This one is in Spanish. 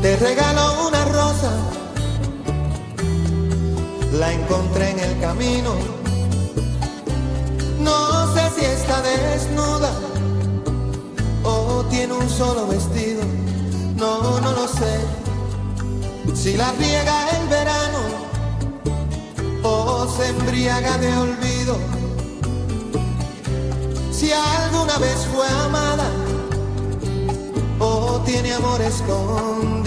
Te regalo una rosa, la encontré en el camino. No sé si está desnuda o tiene un solo vestido. No lo sé. Si la riega el verano o se embriaga de olvido. Si alguna vez fue amada o tiene amor escondido.